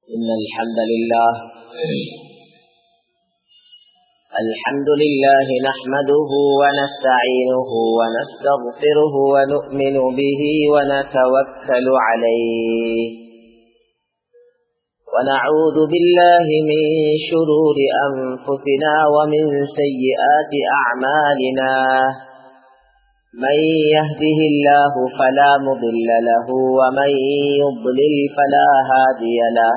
إن الحمد لله نحمده ونستعينه ونستغفره ونؤمن به ونتوكل عليه ونعوذ بالله من شرور أنفسنا ومن سيئات أعمالنا من يهده الله فلا مضل له ومن يضلل فلا هادي له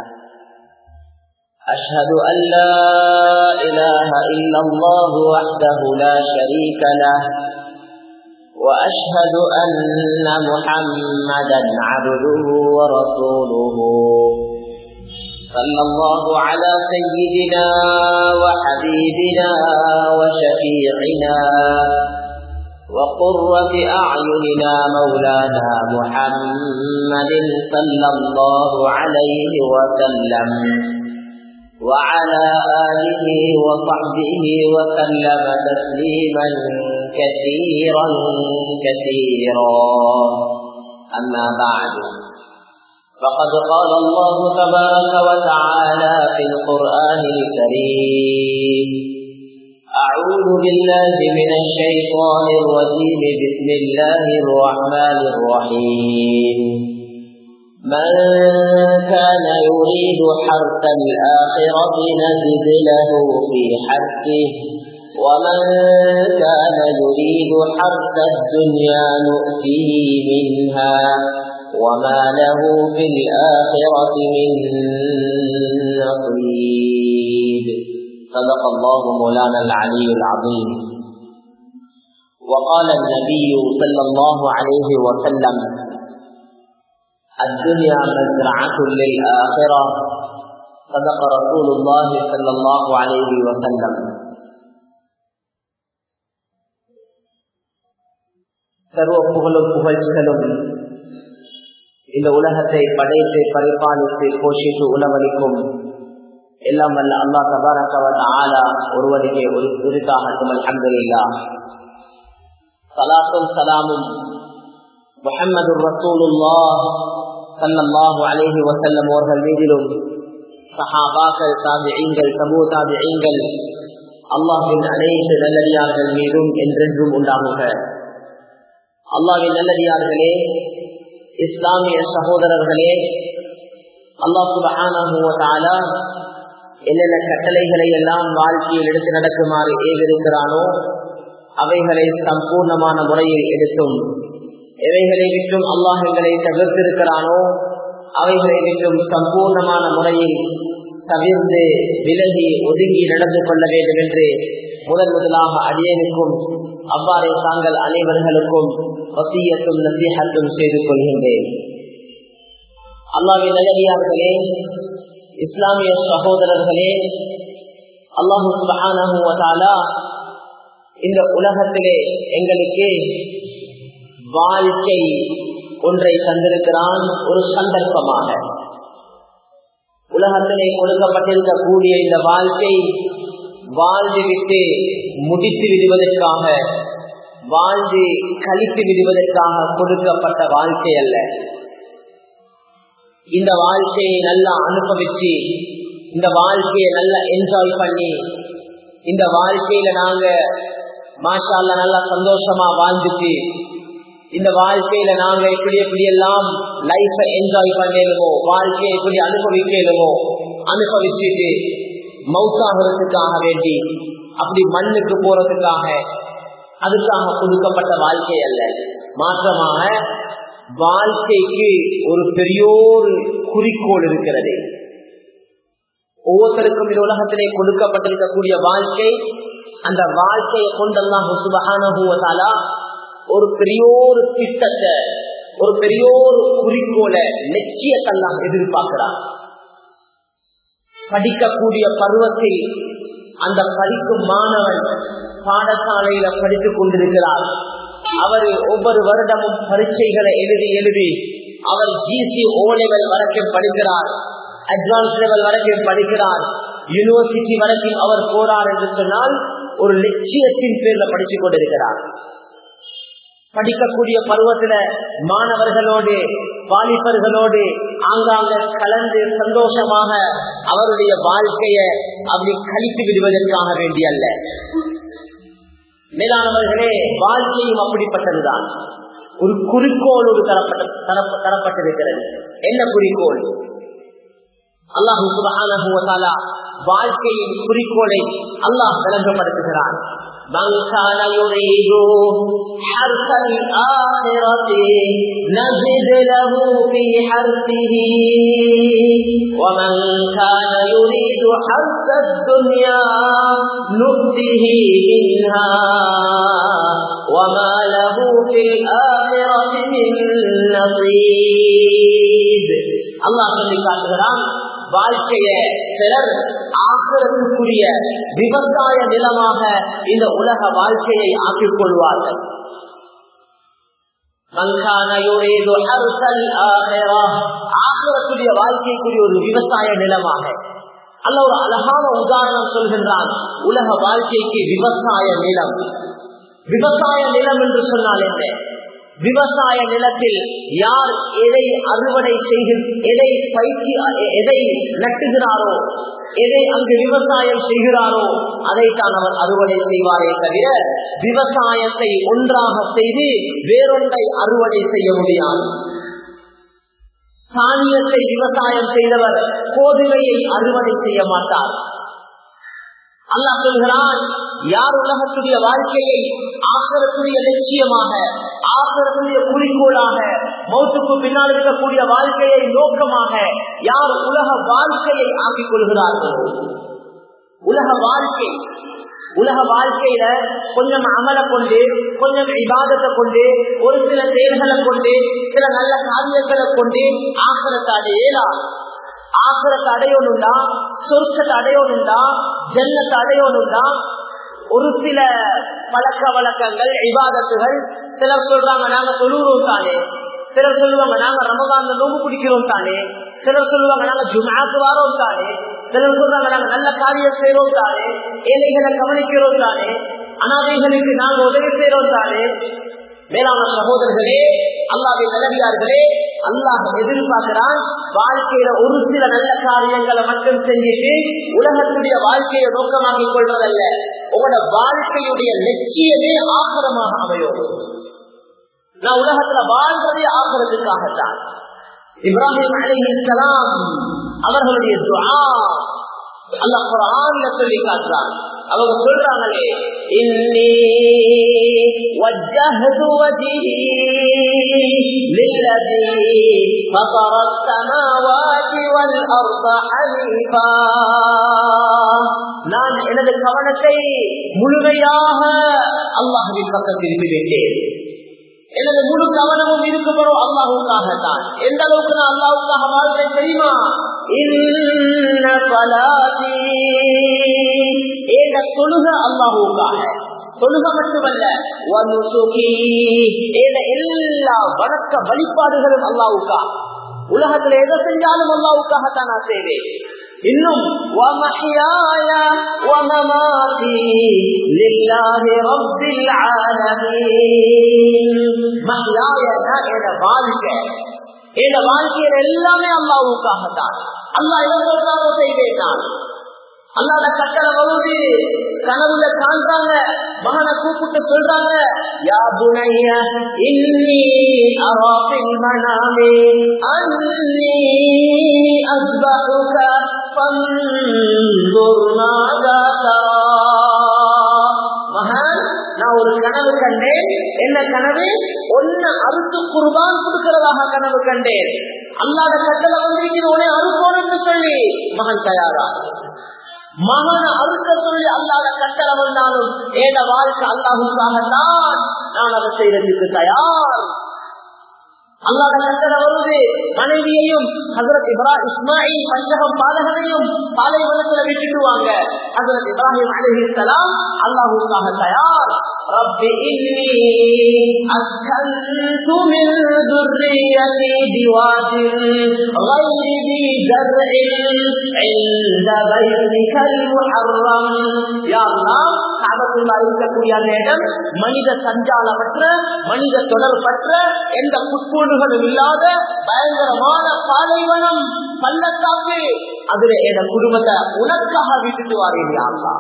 أشهد أن لا إله إلا الله وحده لا شريك له وأشهد أن محمدا عبده ورسوله صلى الله على سيدنا وحبيبنا وشفيعنا وقرة أعيننا مولانا محمد صلى الله عليه وسلم وعلى آله وصحبه وسلم تسليما كثيرا أما بعد فقد قال الله تبارك وتعالى في القرآن الكريم أعوذ بالله من الشيطان الرجيم بسم الله الرحمن الرحيم من كان يريد حرث الآخرة نزد له في حرثه ومن كان يريد حرث الدنيا نؤته منها وما له في الآخرة من نصيب صدق الله مولانا العلي العظيم وقال النبي صلى الله عليه وسلم الدنيا مزرعة للآخرة صدق رسول الله صلى الله عليه وسلم சர்வ புகழும் புகழ்ச்சிகளும் இந்த உலகத்தை படைத்து பரிபாலித்து போஷித்து உணவளிக்கும் எல்லாம் வல்ல அல்லாஹ் தபாரக வ தஆலா ஒருவனுக்கே உரித்தாகட்டும். அல்ஹம்துலில்லாஹ். ஸலாத்தும் ஸலாமும் முஹம்மதுர் ரசூலுல்லாஹ் ஸல்லல்லாஹு அலைஹி வஸல்லம் அவர்கள் மீதிலும் சஹாபாக்கள், தாபிஈன்கள், தபூ தாபிஈன்கள், அல்லாஹ்வின் அனைத்து நல்லடியார்கள் மீதும் என்றென்றும் உண்டாகுக. அல்லாஹ்வின் நல்லடியார்களே, இஸ்லாமிய சகோதரர்களே, அல்லாஹ் சுப்ஹானஹு வ தஆலா என்னென்ன கட்டளைகளை எல்லாம் வாழ்க்கையில் எடுத்து நடக்குமாறு ஏவிருக்கிறானோ அவைகளை சம்பூர்ணமான முறையில் எடுத்தும், எவைகளை விட்டும் அல்லாஹ் எங்களை தவிர்த்திருக்கிறானோ அவைகளை விட்டும் சம்பூர்ணமான முறையில் தவிர்த்து விலகி ஒதுங்கி நடந்து கொள்ள வேண்டும் என்று முதலாக அடியேனுக்கும் அவ்வாறே தாங்கள் அனைவர்களுக்கும் வசியத்தும் நசீஹத்தும் செய்து கொள்கின்றேன். அல்லாஹ்வின் நல்லடியார்களே, இஸ்லாமிய சகோதரர்களே, அல்லாஹ் சுப்ஹானஹு வ தஆலா இந்த உலகத்திலே எங்களுக்கு வாழ்க்கை ஒன்றை தந்திருக்கிறான். ஒரு சந்தர்ப்பமாக உலகத்திலே கொடுக்கப்பட்டிருக்கக்கூடிய இந்த வாழ்க்கை வாழ்ந்து விட்டு முடித்து விடுவதற்காக, வாழ்ந்து கழித்து விடுவதற்காக கொடுக்கப்பட்ட வாழ்க்கை அல்ல. இந்த வாழ்க்கையை நல்லா அனுபவிச்சு, இந்த வாழ்க்கையை நல்லா என்ஜாய் பண்ணி, இந்த வாழ்க்கையில நாங்க மாஷா அல்லாஹ் நல்லா சந்தோஷமா வாழ்ந்துட்டு, இந்த வாழ்க்கையில நாங்க எப்படி எப்படி எல்லாம் லைஃப என்ஜாய் பண்ணலுமோ, வாழ்க்கையை எப்படி அனுபவிக்கலுமோ அனுபவிச்சுட்டு மௌத்தாகிறதுக்காக வேண்டி, அப்படி மண்ணுக்கு போறதுக்காக, அதுக்காக கொடுக்கப்பட்ட வாழ்க்கை அல்ல. மாற்றமாக வாழ்க்கைக்கு ஒரு பெரியோர் குறிக்கோள் இருக்கிறது. ஒவ்வொருத்தருக்கும் இந்த உலகத்திலே கொடுக்கப்பட்டிருக்கக்கூடிய வாழ்க்கை, அந்த வாழ்க்கையை கொண்டெல்லாம் சுப்ஹானஹு வ தஆலா ஒரு பெரியோர் திட்டத்தை, ஒரு பெரியோர் குறிக்கோளை, லட்சியத்தெல்லாம் எதிர்பார்க்கிறார். படிக்கக்கூடிய பருவத்தில் அந்த படிக்கும் மாணவன் பாடசாலையில படித்துக் கொண்டிருக்கிறார். அவர் ஒவ்வொரு வருடமும் பரீட்சைகளை எழுதி அவர் ஜிசி ஓ லெவல் வரைக்கும் படிக்கிறார், அட்வான்ஸ் லெவல் வரைக்கும் படிக்கிறார், யூனிவர்சிட்டி வரைக்கும் அவர் போறார் என்று சொன்னால் ஒரு லட்சியத்தின் பேர்ல படித்துக் கொண்டிருக்கிறார். படிக்கக்கூடிய பருவத்துல மாணவர்களோடு வாலிபர்களோடு ஆங்காங்க கலந்து சந்தோஷமாக அவருடைய வாழ்க்கையை அப்படி கழித்து விடுவதற்காக வேண்டிய அல்ல. மேலானவர்களே, வாழ்க்கையும் அப்படிப்பட்டதுதான். ஒரு குறிக்கோளோடு தரப்பட்டிருக்கிறது. என்ன குறிக்கோள்? அல்லாஹ் சுப்ஹானஹு வ தஆலா வாழ்க்கையின் குறிக்கோளை அல்லாஹ் விளங்கப்படுத்துகிறான். من كان يريد حرث الآخرة نزد له في حرثه ومن كان يريد حرث الدنيا نؤته منها وما له في الآخرة من نصيب. الله சொல்லிக்காட்டுகிறான், வாழ்க்கைய சிலர் ஆகிரத்துக்குரிய விவசாய நிலமாக இந்த உலக வாழ்க்கையை ஆக்கிக் கொள்வார்கள். ஆகிரத்துடைய வாழ்க்கைக்குரிய ஒரு விவசாய நிலமாக அல்லாஹ் ஒரு அழகான உதாரணம் சொல்கின்றான். உலக வாழ்க்கைக்கு விவசாய நிலம். விவசாய நிலம் என்று சொன்னால் என்ன? விவசாய நிலத்தில் யார் எதை அறுவடை எதை நட்டுகிறாரோ, எதை அங்கு விவசாயம் செய்கிறாரோ அதைத்தான் அவர் அறுவடை செய்வாரே தவிர விவசாயத்தை ஒன்றாக செய்து வேறொன்றை அறுவடை செய்ய முடியாது. தானியத்தை விவசாயம் செய்தவர் கோதுமையை அறுவடை செய்ய மாட்டார். அல்லாஹ் சொல்கிறான், யார் உலகத்துடைய வாழ்க்கையை ஆகிரத்துடைய லட்சியமாக, ஆகிரத்துடைய குறிக்கோளாக, மௌத்துக்கு பின்னால் இருக்கக்கூடிய வாழ்க்கையை நோக்கமாக யார் உலக வாழ்க்கையை ஆக்கிக் கொள்கிறார்கள். உலக வாழ்க்கையில கொஞ்சம் அமலை கொண்டு, கொஞ்சம் இபாதத்தை கொண்டு, ஒரு சில செயல்களை கொண்டு, சில நல்ல காரியங்களை கொண்டு ஆகிரத்தை அடையலாம். ஆகிரத்தை அடையணும்டா, சொர்க்கத்தை அடையணும்டா, ஜன்னத்தை அடையணும்டா ஒரு சில பழக்க வழக்கங்கள், இபாதத்துகள். சிலர் சொல்றாங்க நாங்க தொழுகிறோம் தானே, சிலர் சொல்லுவாங்க நாங்க ரமதான்ல நோம்பு பிடிக்கிறோம் தானே, சிலர் சொல்லுவாங்க நாங்க ஜும்ஆக்கு வாரோம் தானே, சிலர் சொல்றாங்க நாங்க நல்ல காரியம் செய்யறோம் தானே, ஏழைகளை கவனிக்கிறோம் தானே, அனாதைகளுக்கு நாங்க உதவி செய்யறோம் தானே. மேலான சகோதரர்களே, அல்லாஹ்வின் நல்லடியார்களே, அல்லாஹ் எதிர்பார்க்கிறான் வாழ்க்கையில ஒரு சில நல்ல காரியங்களை மட்டும் செஞ்சுட்டு உலகத்துடைய வாழ்க்கையை நோக்கமாக்கிக் கொள்வதல்ல. உங்களோட வாழ்க்கையுடைய லட்சியமே ஆகரமாக அமையும். நான் உலகத்துல வாழ்றதே ஆகிறதுக்காகத்தான். இப்ராஹிம் அலைஹிஸ்ஸலாம் அவர்களுடைய துஆ அல்லாஹ் குர்ஆன்ல சொல்லி காட்டுறான். அவங்க சொல்றாங்களே, இன்னி வஜ்ஜஹது வஜ்ஹி லில்லதி ஃபதர ஸமாவாதி வல் அர்த ஹனீஃபா. நான் எனது கவனத்தை முழுமையாக அல்லாஹ்வின் பக்கம் திருப்பி வைத்தேன். எனது முழு கவனமும் இருக்கப்படும் அல்லாஹுக்காகத்தான். எந்த அளவுக்கு நான் அல்லாஹுக்காக வாழ்றேன் தெரியுமா? இன்ன ஸலாத்தி, ஏக தொழுக அல்லாஹுக்காக. தொழுக மட்டுமல்ல, வனுசுகி, ஏக எல்லா வணக்க வழிபாடுகளும் அல்லாஹுக்காக. உலகத்துல எதை செஞ்சாலும் அல்லாஹுக்காகத்தான் நான் செய்வேன். இன்னும் வமஹ்யாய வமமாதி லில்லாஹி ரப்பில் ஆலமீன். மஹ்யாயனா என வாழ்க்கை, என வாழ்க்கையில எல்லாமே அல்லாஹ்வுக்காகத்தான். அல்லாஹ் எதை சொல்றாரோ செய்வேன் நான். அல்லாஹ்வோட கட்டளை வருது, கனவுல காண்றாங்க, மகனை கூப்பிட்டு சொல்றாங்க, யா புனைய இன்னி அரா ஃபில் மனாமி அன்னி அஸ்பஹுக ஃபன்துர் மாதா தரா. மகன், நான் ஒரு கனவு கண்டேன். என்ன கனவு? ஒன்ன அறுத்து குர்பான் கொடுக்கிறதாக கனவு கண்டேன். அல்லாஹ்வோட கட்டளை வந்திருக்கிறது, உன்னை அறுக்கணும்னு சொல்லி. மகன் தயாரா? மகனை அறுக்க சொல்லி அல்லாஹ்வோட கட்டளை வந்தாலும் ஏட வாழ்க்கை அல்லாஹ்வுக்காகத்தான், நான் அதை செய்யறதுக்கு தயார். அல்லாஹ்வோட கட்டளை வருது, மனைவியையும் ஹஜ்ரத் இஸ்மாயில் பஞ்சகம் பாலகனையும் பாலைவனத்துல விட்டுடுவாங்க. ஹஜ்ரத் இப்ராஹிம் அலைஹிஸ்ஸலாம் அல்லாஹ்வுக்காக தயார். رب إني أسكنت من ذريتي بواد غير ذي زرع عند بيتك المحرم يا الله காபத்துல்லா இருக்கக்கூடிய அந்த இடம் மனித சஞ்சாலமற்ற மனித தொடர்பற்ற எந்த புட்பூண்டுகளும் இல்லாத பயங்கரமான பாலைவனம் பள்ளத்தாக்கு அதுல என் குடும்பத்தை உனக்காக விட்டுட்டு வாரீங்க அல்லா.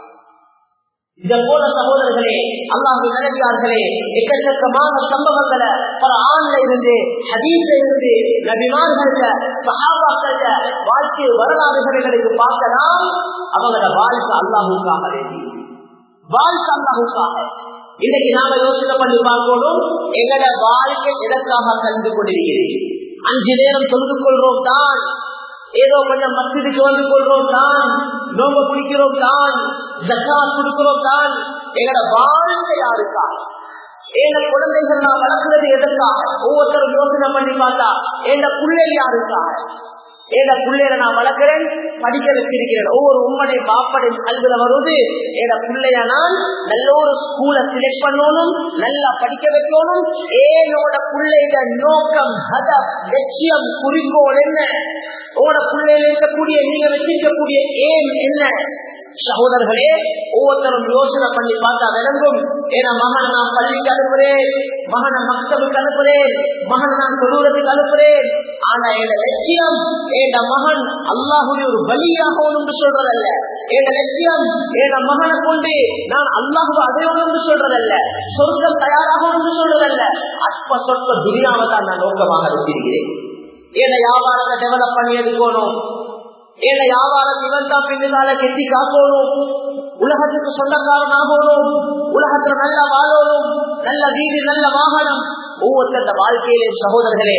இதை போல சகோதரர்களே அல்லாஹ்வின் நல்லடியார்களே எக்கச்சக்கமான சம்பவங்களை குர்ஆன்ல இருந்து ஹதீஸ்ல இருந்து நபிமார்கள்ல சஹாபாக்கள்ல வாழ்க்கை வரலாறுகளுக்கு பார்க்கலாம். அவங்களோட வாழ்க்கை அல்லாஹ்வுக்காக வேண்டி வாழ்க்கை அல்லாஹ்வுக்காக. இன்னைக்கு நாம யோசனை பண்ணி பார்க்கணும், எங்களோட வாழ்க்கை எதற்காக கலந்து கொண்டிருக்கிறேன். 5 நேரம் தொழுது கொள்றோம் தான், ஏதோ கொஞ்சம் மஸ்ஜிதுக்கு வந்து கொள்றோம் தான், நோம்பு பிடிக்கிறோம் தான், ஜக்காத் கொடுக்கிறோம் தான். எங்களோட வாழ்க்கை யாருக்காக? எங்க குழந்தைகள் நான் வளர்க்கிறது எதற்காக? ஒவ்வொருத்தரும் யோசனை பண்ணி பார்த்தா எங்க பிள்ளை யாருக்காக? எங்க பிள்ளைய நான் வளர்க்கிறேன், படிக்க வச்சிருக்கிறேன். ஒவ்வொரு உம்மனை பாப்படை கல்வில வருவது எங்க பிள்ளைய நான் நல்ல ஒரு ஸ்கூலை செலக்ட் பண்ணணும், நல்லா படிக்க வைக்கணும். என்னோட பிள்ளையோட நோக்கம், லட்சியம், குறிக்கோள் என்ன? உங்களோட பிள்ளையில இருக்கக்கூடிய நீங்க வச்சிருக்கக்கூடிய ஏம் என்ன? சகோதரர்களே, ஒவ்வொருத்தரும் யோசனை பண்ணி பார்த்தா விளங்கும். ஏன்னா மகனை நான் பள்ளிக்கு அனுப்புறேன், மகனை மக்தபுக்கு அனுப்புறேன், மகனை நான் தொழுவத்துக்கு அனுப்புறேன். ஆனா என் லட்சியம் என் மகன் அல்லாஹுடைய ஒரு பலியாகணும் என்று சொல்றதல்ல. என் லட்சியம் என் மகனை கொண்டு நான் அல்லாஹுவை அடையணும் என்று சொல்றதல்ல, சொர்க்கம் தயாராகணும் என்று சொல்றதல்ல. அற்ப சொற்ப துனியாவை தான் நான் நோக்கமாக வச்சிருக்கிறேன். என் வியாபாரத்தை டெவலப் பண்ணி எடுக்கணும், என் வியாபாரம் இவன் தான் பின்னால கெட்டி காக்கணும், உலகத்துக்கு சொந்தக்காரன் ஆகணும், உலகத்துல நல்லா வாழணும், நல்ல வீடு நல்ல வாகனம். ஒவ்வொருத்த வாழ்க்கையிலே சகோதரர்களே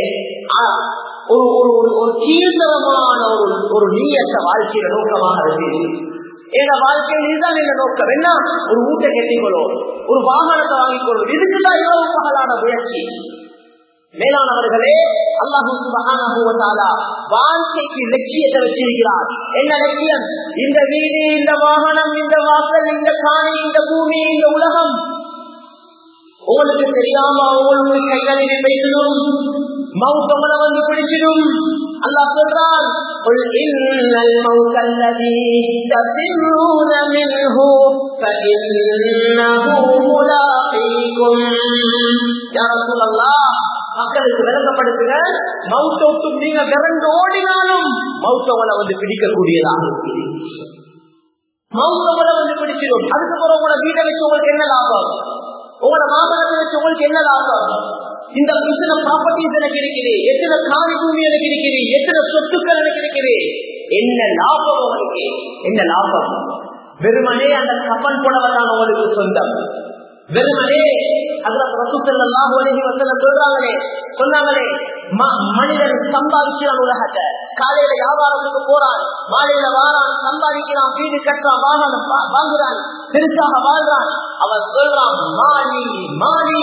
ஒரு தீர்ந்தமான ஒரு நீயத்த வாழ்க்கையில நோக்கமாக இருக்கு. எங்க வாழ்க்கையில் இதுதான் எங்க நோக்கம். என்ன? ஒரு வீட்டை கட்டிக்கொள்ளும், ஒரு வாகனத்தை வாங்கிக்கொள்ளும். இதுக்குதான் இரவு பகலான முயற்சி. மேலானவர்களே, அல்லாஹ் சுப்ஹானஹு வ தஆலா வாழ்க்கைக்கு லட்சியத்தை வச்சிருக்கிறார். என்ன லட்சியம்? இந்த வீடு, இந்த வாகனம், இந்த வாசல், இந்த காணி, இந்த பூமி, இந்த உலகம் உங்களுக்கு தெரியாம உங்களுக்கு கைகளில் பேசணும், மௌத்தமனை வந்து பிடிச்சிடும். அல்லாஹ் சொல்றான், قل إن الموت الذي تفرون منه فإنه ملاقيكم يا رسول الله. மக்களுக்கு விளக்கப்படுத்துங்க, மௌத்தோட்டும் நீங்க விரண்டு ஓடினாலும் மௌத்தவனை வந்து பிடிக்கக்கூடியதாக இருக்குது. மௌத்தவனை வந்து பிடிச்சிடும். அதுக்கப்புறம் உங்களோட வீட்டை வச்சு உங்களுக்கு என்ன லாபம்? உங்களோட வாகனத்தை வச்சு உங்களுக்கு என்ன லாபம்? இந்த எத்தனை ப்ராப்பர்ட்டிஸ் எனக்கு இருக்குது, எத்தனை காணி பூமி எனக்கு இருக்குது, எத்தனை சொத்துக்கள் எனக்கு இருக்குது, என்ன லாபம் உங்களுக்கு? என்ன லாபம்? வெறுமனே அந்த கப்பல் போனவர்தான் உங்களுக்கு சொந்தம். வெறுமனே ஹஜ்ரத் ரசூல் ஸல்லல்லாஹு அலைஹி வஸல்லம் சொன்னாங்களே, மனிதன் சம்பாதிக்கிறான் உலகத்தை. காலையில வியாபாரத்துக்கு போறான், மாலையில வாரான், சம்பாதிக்கிறான், வீடு கட்டுறான், வாகனம் வாங்குறான், பெருசாக வாழ்றான். அவன் சொல்றான், மாலி மாலி,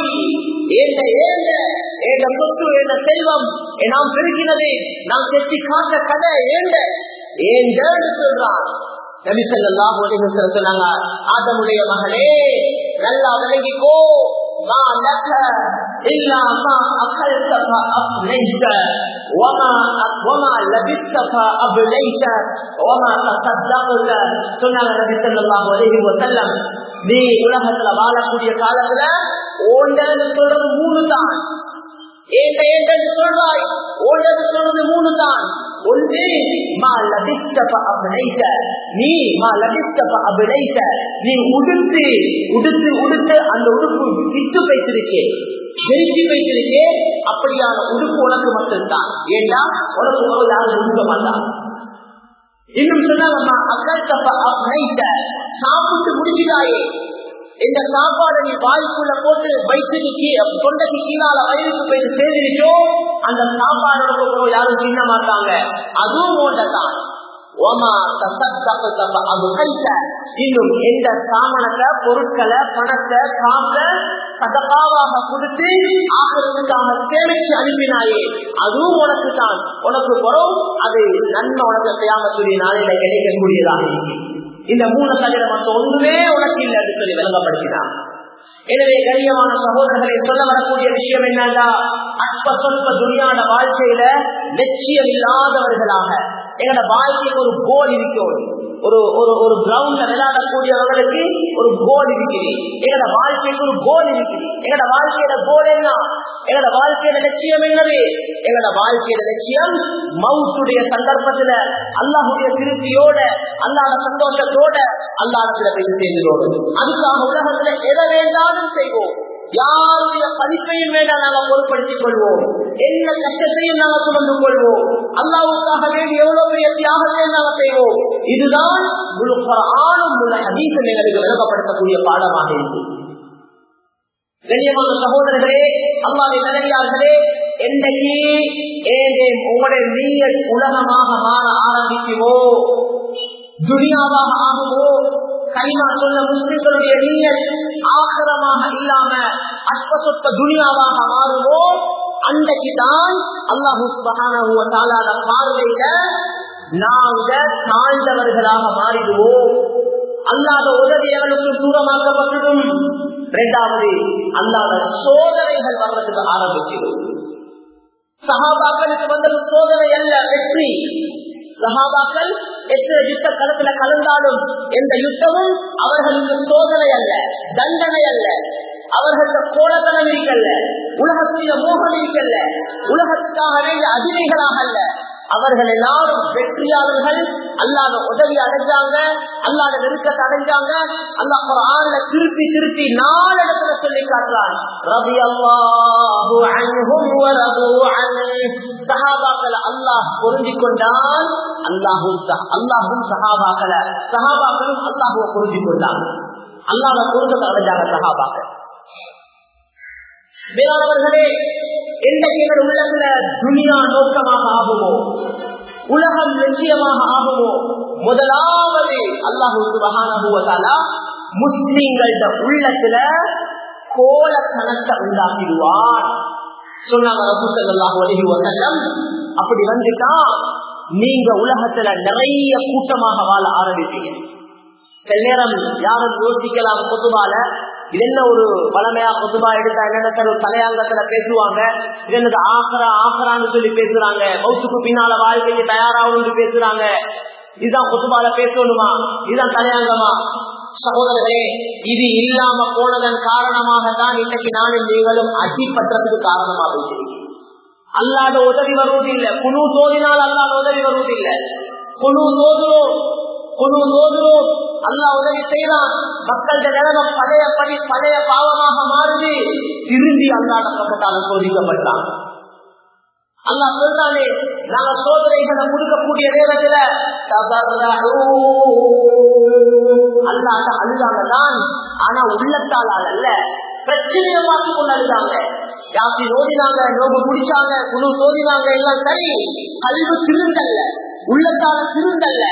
ஏண்ட சொத்து, ஏண்ட செல்வம், நாம் பெருகினது, நாம் கெட்டி காத்த கதை ஏண்டன்னு சொல்றான். நபி ஸல்லல்லாஹு அலைஹி வஸல்லம் சொன்னாங்க, ஆதமுடைய மகனே நல்லா விளங்கிக்கோ, மா லக இல்லா மா அகல்த ஃபஅப்லைத வமா லபிஸ்த ஃபஅப்லைத வமா தஸத்தக்த. சொன்னாங்க நபி ஸல்லல்லாஹு அலைஹி வஸல்லம், நீ உலகத்துல வாழக்கூடிய காலத்துல ஓண்டன்னு சொல்றது 3 தான். ஏண்டன்னு சொல்றாய், ஓண்டன்னு சொல்றது 3 தான். ஒன்று மா லபிஸ்த ஃபஅப்லைத, நீ மா லபிஸ்த ஃபஅப்லைத, நீ உடுத்து உடுத்து உடுத்து அந்த உடுப்பு விட்டு வைத்திருக்கே, செலுத்தி வைத்திருக்கே, அப்படியான உடுப்பு உனக்கு மட்டும்தான். ஏண்டா உனக்கு யாரும் உடுக்க மாட்டான். இன்னும் சொன்னாங்கம்மா, அகல்த ஃபஅப்லைத, சாப்பிட்டு முடிச்சுட்டாயே, இந்த சாப்பாடு நீ வாய்க்குள்ள போட்டு வயிற்றுக்கு தொண்டைக்கு கீழால வயிறுக்கு போய் சேர்ந்துச்சோ, அந்த சாப்பாடு யாரும் தின்ன மாட்டாங்க, அதுவும் ஓண்டதான். இன்னும் எந்த சாமனத்தை, பொருட்களை, பணத்தை, காசை சதகாவாக கொடுத்து ஆகிறதுக்காக சேமிச்சு அனுப்பினாயே, அதுவும் உனக்கு தான். உனக்கு வரும் அது நன்மை, உனக்கு கியாமத்துடைய நாளில கிடைக்கக்கூடியதாக இருக்கு. இந்த 3 தவிர மற்ற ஒன்றுமே உனக்கு இல்லை என்று சொல்லி விளங்கப்படுத்தினான். எனவே கண்ணியமான சகோதரர்களை சொல்ல வரக்கூடிய விஷயம் என்னன்னா, அற்ப சொற்ப துனியாட வாழ்க்கையில லட்சியம் இல்லாதவர்களாக எங்களோட வாழ்க்கைக்கு ஒரு கோல் இருக்கும். ஒரு கிரவுண்ட்ல விளையாடக்கூடியவர்களுக்கு ஒரு கோல் இருக்குது. எங்களோட வாழ்க்கைக்கு ஒரு கோல் இருக்குது. எங்களோட வாழ்க்கையில கோல் என்ன? எங்களோட வாழ்க்கையில லட்சியம் என்னது? எங்களோட வாழ்க்கையில லட்சியம் மவுத்துடைய சந்தர்ப்பத்துல அல்லாஹுடைய திருப்தியோட, அல்லாஹ்வுடைய சந்தோஷத்தோட அல்லாஹ்விடத்துல போய் சேர்ந்தோடு. அதுக்காக உலகத்துல எதை வேண்டாலும் செய்வோம். யாருடைய பதிப்பையும் வேண்டாம் நாங்கள் பொருட்படுத்திக் கொள்வோம். என்ன கஷ்டத்தையும் நாங்கள் சுமந்து கொள்வோம். அல்லாஹ்வுக்காக வேண்டி எவ்வளவு பெரிய தியாகத்தையும் நாங்கள் செய்வோம். இதுதான் முழு குர்ஆனும் முழு ஹதீஸும் எங்களுக்கு விளக்கப்படுத்தக்கூடிய பாடமாக இருக்கு. கண்ணியமான சகோதரர்களே, அல்லாஹ்வின் நல்லடியார்களே, என்னைக்கு உங்களுடைய நீயத் உலகமாக மாற ஆரம்பிக்குமோ, துனியாவாக ஆகுமோ, களிமா சொன்ன முஸ்லிம்களுடைய நீயத் ஆகிரமாக இல்லாம அற்ப சொற்ப துனியாவாக மாறுமோ, அன்றைக்குதான் அல்லாஹ் சுப்ஹானஹு வ தஆலா பார்வையில நாங்க தாழ்ந்தவர்களாக மாறிடுவோம். அல்லாஹ்வுடைய உதவி எங்களுக்கு தூரமாக்கப்பட்டுடும். இரண்டாவது, அல்லாஹ்வுடைய சோதனைகள் வர்றதுக்கு ஆரம்பிச்சிடும். சஹாபாக்களுக்கு வந்தது சோதனை அல்ல, வெற்றி. சஹாபாக்கள் எத்தனை யுத்த களத்துல கலந்தாலும் எந்த யுத்தமும் அவர்களுக்கு சோதனை அல்ல, தண்டனை அல்ல. அவர்களுக்கு கோலத்தனம் இருக்கல்ல, உலகத்துடைய மோகம் இருக்கல்ல, உலகத்துக்காக வேண்டிய அதிர்வைகளாக அல்ல. அவர்கள் எல்லாரும் வெற்றியாளர்கள். அல்லாஹ்வுடைய உதவி அடைஞ்சாங்க, அல்லாஹ்வுடைய நெருக்கத்தை அடைஞ்சாங்க. அல்லாஹ் குர்ஆன்ல திருப்பி திருப்பி 4 இடத்துல சொல்லி காட்டுறான். ரலியல்லாஹு அன்ஹும் வ ரது அன்ஹு. சஹாபாக்களை அல்லாஹ் பொருந்திக் கொண்டான், அல்லாஹ்வும் சஹாபாக்களை, சஹாபாக்களும் அல்லாஹ்வை பொருந்திக் கொண்டாங்க. அல்லாஹ்வை பொருந்தத்தை அடைஞ்சாங்க சஹாபாக்கள். வேளாளர்களே, எங்கள் உள்ளத்துல துனியா நோக்கமாக ஆகுமோ, உலகம் லட்சியமாக ஆகுமோ, முதலாவது அல்லாஹ் சுப்ஹானஹு வ தஆலா முஸ்லிம்களோட உள்ளத்துல கோலத்தனத்தை உண்டாக்கிடுவார் சொன்னாங்க ரசூல் ஸல்லல்லாஹு அலைஹி வஸல்லம். அப்படி வந்துட்டா நீங்க உலகத்துல நிறைய கூட்டமாக வாழ ஆரம்பிப்பீங்க. சில நேரம் யாரும் யோசிக்கலாம், குதுபால இது என்ன ஒரு பழமையா குதுபா எடுத்தா என்ன தலையாங்கத்துல பேசுவாங்க, இது என்னது ஆஹ்ரா ஆஹ்ரான்னு சொல்லி பேசுறாங்க, மௌத்துக்கு பின்னால வாழ்க்கைக்கு தயாராகும் பேசுறாங்க. இதுதான் குதுபால பேசணுமா? இதுதான் தலையாங்கமா? சகோதரர்களே, இது இல்லாம போனதன் காரணமாகத்தான் இன்றைக்கு நானும் நீங்களும் அடிப்பட்டதுக்கு காரணமாக இருக்கிறீங்க. அல்லாத உதவி வருவதில்லை. குழு தோதினால் அல்லாத உதவி வருவதில்லை. குழு தோதுறோம், அல்லாஹ் உதவி செய்யலாம். மக்களுடைய நிலைமை பழைய பாவமாக மாறுது. திரும்பி அல்லாஹ் பக்கத்தால சோதிக்கப்பட்டான். அல்லாஹ் சொல்றானே, நாங்க சோதனைகளை கொடுக்கக்கூடிய நேரத்துல அல்லாஹ் அழுதாங்கதான், ஆனா உள்ளத்தால் அல்ல, பிரச்சனையை பார்த்து கொண்டு அழுதாங்க. யாத்தி ஓதினாங்க, நோம்பு குடிச்சாங்க, குழு சோதினாங்க, எல்லாம் சரி. கல்வி திருந்தல்ல, உள்ளத்தால திருந்தல்ல,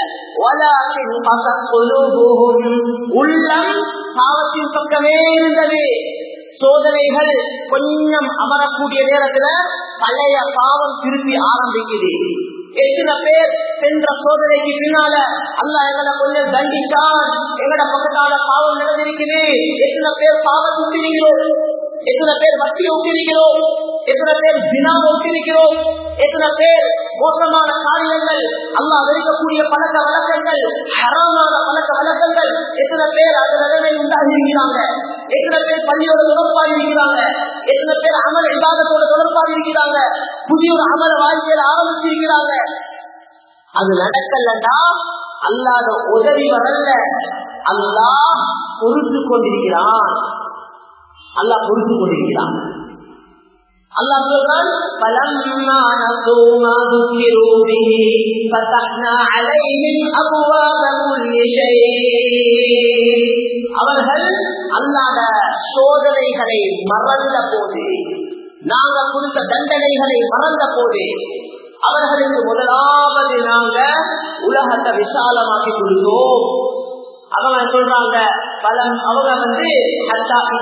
உள்ளம் பாவத்தின் பக்கமே இருந்தது. சோதனைகள் கொஞ்சம் அமரக்கூடிய நேரத்துல பழைய பாவம் திருப்பி ஆரம்பிக்குது. எத்தனை பேர் சென்ற சோதனைக்கு பின்னால அல்லாஹ் எங்களை கொஞ்சம் தண்டிச்சான், எங்கட பக்கத்தால பாவம் நடந்திருக்குது. எத்தனை பேர் பாவம் ஊட்டினீங்களோ, எத்தனை பேர் வட்டியை ஊட்டினீங்களோ, எத்தனை பேர் தினாவை ஊட்டினீங்களோ, எத்தனை பேர் மோசமான காரியங்கள், அல்லாஹ் வெறுக்கக்கூடிய பழக்க வழக்கங்கள், ஹராமான பழக்க வழக்கங்கள், எத்தனை பேர் அது நிலைமை உண்டாகி இருக்கிறாங்க. எத்தனை பேர் பள்ளியோட தொடர்பாக இருக்கிறாங்க. எத்தனை பேர் அமல் இபாதத்தோட தொடர்பாக இருக்கிறாங்க. புதிய ஒரு அமல வாழ்க்கையில ஆரம்பிச்சிருக்கிறாங்க. அது நடக்கலன்னா அல்லாஹ்ட உதவி வரல, அல்லாஹ் பொறுத்து கொண்டிருக்கிறான். அல்லாஹ் பொறுத்து கொண்டிருக்கிறான். அல்லாஹ் சொல்றான், فَلَمَّا نَسُوا مَا ذُكِّرُوا بِهِ فَتَحْنَا عَلَيْهِمْ أَبْوَابَ كُلِّ شَيْءٍ. அவர்கள் அல்லாஹ்வுடைய சோதனைகளை மறந்த போது, நாங்கள் கொடுத்த தண்டனைகளை மறந்த போது, அவர்களுக்கு முதலாவது நாங்க உலகத்தை விசாலமாக்கி கொடுத்தோம். அவங்க சொல்றாங்க, அவங்க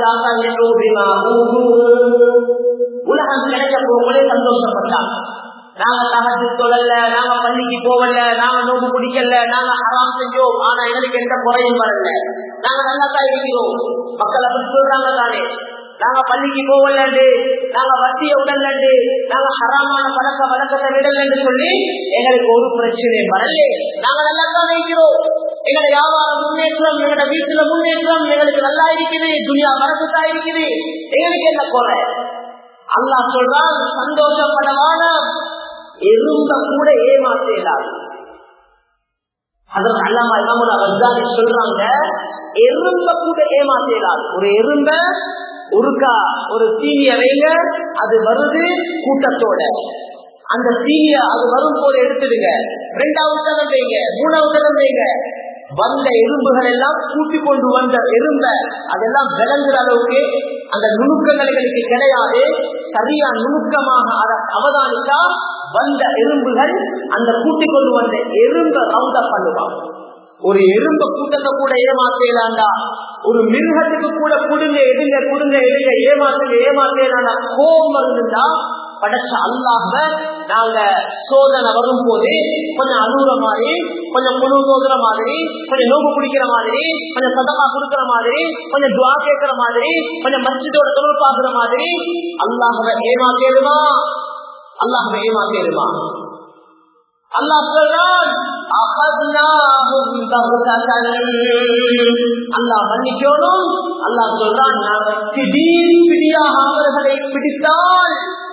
உலகம் கிடைக்க போகலே சந்தோஷப்பட்டாங்க. நாங்க தஹஜ்ஜுத் தொழல, நாங்க பள்ளிக்கு போகல, நாங்க நோம்பு பிடிக்கல, நாங்க ஹராம் செஞ்சோம், ஆனா எங்களுக்கு எந்த குறையும் வரல, நாங்க நல்லா தான் இருக்கிறோம். மக்கள் அப்படி சொல்றாங்க தானே, நாங்க பள்ளிக்கு போகல, நாங்க வட்டிய உடல்ல, நாங்க ஹராமான பழக்க வழக்கத்தை விடலன்னு சொல்லி எங்களுக்கு ஒரு பிரச்சனையும் வரல, நாங்க நல்லா தான் இருக்கிறோம். எங்களோட வியாபாரம் முன்னேற்றம், எங்களோட வீட்டுல முன்னேற்றம், எங்களுக்கு நல்லா இருக்குது, துனியா மரபுத்தா இருக்குது, எங்களுக்கு என்ன குறை? அல்லாஹ் சொல்றான், சந்தோஷப்படவான எறும்ப கூட ஏமாத்தேடாது. அதற்கு அல்லாமா இமாமுல் கஸ்ஸாலி சொல்றாங்க, எறும்ப கூட ஏமாத்தேடாது. ஒரு எறும்ப ஒருக்கா ஒரு தீனிய வைங்க, அது வருது கூட்டத்தோட, அந்த தீனிய அது வரும் போது எடுத்துடுங்க, 2வது தரம் வைங்க, 3வது தரம் வைங்க, வந்த எறும்புகள் எல்லாம் கூட்டிக் கொண்டு வந்த எறும்ப அதெல்லாம் விளங்குற அளவுக்கு அந்த நுணுக்கங்கள் எங்களுக்கு கிடையாது. சரியா நுணுக்கமாக அதை அவதானித்தா வந்த எறும்புகள் அந்த கூட்டிக் கொண்டு வந்த எறும்ப ரவுண்டா பண்ணுவாங்க. ஒரு எறும்ப கூட்டத்தை கூட ஏமாத்தேலாண்டா, ஒரு மிருகத்துக்கு கூட குடுங்க எடுங்க குடுங்க எடுங்க ஏமாத்தேலாண்டா கோபம் இருந்தா படைச்ச அல்லாஹ்வ நாங்க சோதனை வரும் போது கொஞ்சம் அழுகுற மாதிரி, கொஞ்சம் குழு சோதனை மாதிரி, கொஞ்சம் நோம்பு பிடிக்கிற மாதிரி, கொஞ்சம் சதமா கொடுக்கிற மாதிரி, கொஞ்சம் துவா கேட்கிற மாதிரி, கொஞ்சம் மஸ்ஜிதோட தொடர்பு பார்க்கிற மாதிரி அல்லாஹ்வை ஏமாத்தேருமா? அல்லாஹ்வை ஏமாத்தேருமா? அல்லாஹ் சொல்றான், அல்லாஹ் மன்னிக்கணும். அல்லாஹ் சொல்றான், நாங்க திடீர் பிடியாக அவர்களை பிடித்தால்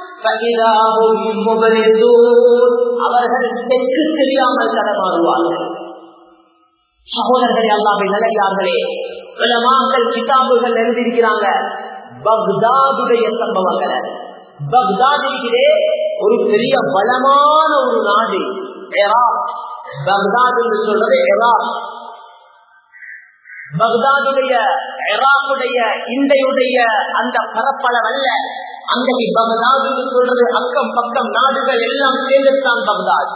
அவர்கள் தெற்கு தெரியாமல் தடமாறுவார்கள். சகோதரர்களே, அல்லாஹ்வின் நல்லடியார்களே, உலமாக்கள் கிதாபுகள் எழுதியிருக்கிறாங்க பக்தாதுடைய சம்பவங்களை. பக்தாதிலே ஒரு பெரிய பலமான ஒரு நாடு ஈராக். பக்தாத் என்று சொல்றது ஈராக். பக்தாதுடைய ஈராக்குடைய இன்றையுடைய அந்த பரப்பளவல்ல. அன்றைக்கு பக்தாத் என்று சொல்றது அக்கம் பக்கம் நாடுகள் எல்லாம் சேர்ந்துதான் பக்தாத்.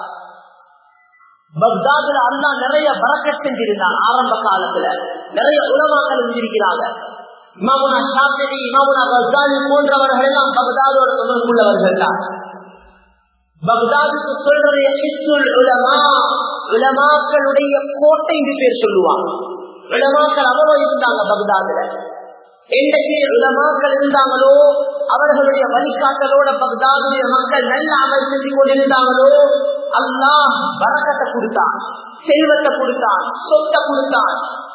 பக்தாதுல அல்லாஹ் நிறைய பரக்கத் செஞ்சிருந்தான். ஆரம்ப காலத்துல நிறைய உலமாக்கள் செஞ்சிருக்கிறாங்க. இமாமுனா ஷாஃபிஈ, இமாமுனா கஸ்ஸாலி போன்றவர்கள் எல்லாம் பக்தாதோட தொடர்புள்ளவர்கள் தான். பக்தாதுக்கு சொல்றது ஹிஸ்ஸுல் உலமா, உலமாக்களுடைய கோட்டை என்று பேர் சொல்லுவாங்க. உலமாக்கள் அவ்வளவு இருந்தாங்க பக்தாதுல. என்றைக்கு உலமாக்கள் இருந்தாங்களோ, அவர்களுடைய வழிகாட்டலோட பக்தாதுடைய மக்கள் நல்ல அமல் செஞ்சு கொண்டிருந்தாங்களோ, அல்லாஹ் பரக்கத்தை கொடுத்தான், செல்வத்தை கொடுத்தான், சொத்தை கொடுத்தான்.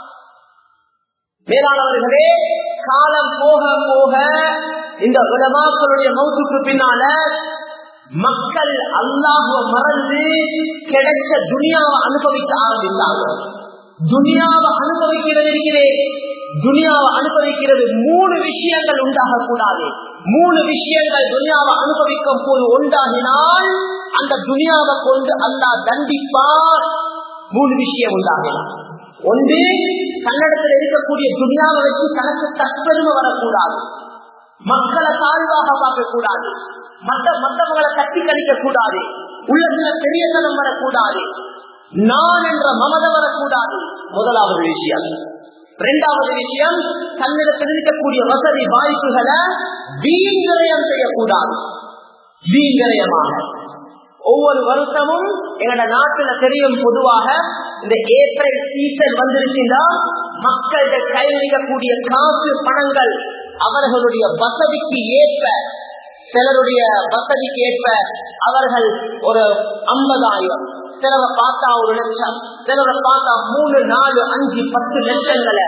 மேலானவர்களே, காலம் போக போக இந்த உலமாக்களுடைய மௌத்துக்கு பின்னால மக்கள் அல்லாஹ்வை மறந்து கிடைச்ச துனியாவை அனுபவிக்க ஆரம்பித்தாங்க. துனியாவை அனுபவிக்கிறது இருக்கிறேன், துனியாவை அனுபவிக்கிறது 3 விஷயங்கள் உண்டாக கூடாது. 3 விஷயங்கள் துனியாவை அனுபவிக்கும் போது உண்டாகினால் அந்த துனியாவை கொண்டு அல்லாஹ் தண்டிப்பார். 3 விஷயம் உண்டாகலாம். ஒன்று, தன்னிடத்தில் இருக்கக்கூடிய துனியாவை வச்சு தனக்கு தற்பெருமை வரக்கூடாது, மக்களை தாழ்வாக பார்க்க கூடாது, மற்றவங்களை தட்டி கழிக்க கூடாது, உள்ளத்துல பெரியத்தனம் வரக்கூடாது, நான் என்ற மமதை வரக்கூடாது. முதலாவது விஷயம். 2வது விஷயம், தன்னிடத்தில் இருக்கக்கூடிய வசதி வாய்ப்புகளை வீண்விரயம் செய்யக்கூடாது. வீண்விரயமாக ஒவ்வொரு வருஷமும் எங்களோட நாட்டுல தெரியும், பொதுவாக இந்த ஏப்ரல் சீசன் வந்துருச்சுன்னா மக்களுடைய கையில் இருக்கக்கூடிய காசு பணங்கள் அவர்களுடைய வசதிக்கு ஏற்ப, சிலருடைய வசதிக்கு ஏற்ப அவர்கள் ஒரு 50,000, சிலரை பார்த்தா 1 லட்சம், சிலரை பார்த்தா 3, 4, 5, 10 லட்சங்களை.